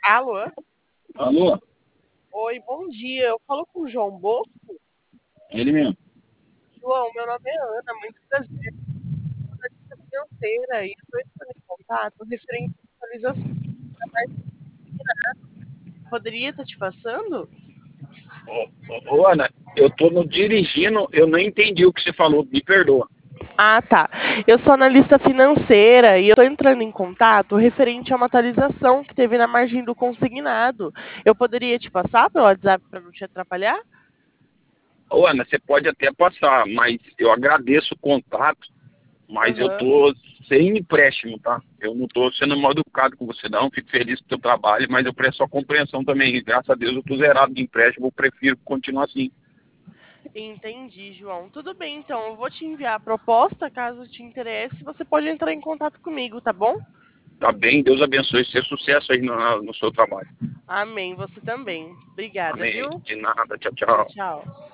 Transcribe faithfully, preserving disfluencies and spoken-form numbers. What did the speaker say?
Alô? Alô? Oi, bom dia. Eu falo com o João Bosco. Ele mesmo. João, meu nome é Ana, muito prazer. Eu sou analista financeira e estou entrando em contato referente à atualização. Poderia estar te passando? Ô, ô, ô, Ana, eu tô no dirigindo, eu não entendi o que você falou, me perdoa. Ah, tá. Eu sou analista financeira e eu estou entrando em contato referente a uma atualização que teve na margem do consignado. Eu poderia te passar pelo WhatsApp para não te atrapalhar? Ô, Ana, você pode até passar, mas eu agradeço o contato, mas eu Aham. tô sem empréstimo, tá? Eu não tô sendo mal educado com você, não. Fico feliz com o teu trabalho, mas eu presto sua compreensão também. Graças a Deus eu tô zerado de empréstimo, eu prefiro continuar assim. Entendi, João. Tudo bem, então. Eu vou te enviar a proposta, caso te interesse. Você pode entrar em contato comigo, tá bom? Tá bem? Deus abençoe. Ser sucesso aí no, no seu trabalho. Amém. Você também. Obrigada, Amém. viu? De nada. Tchau, Tchau, tchau. tchau.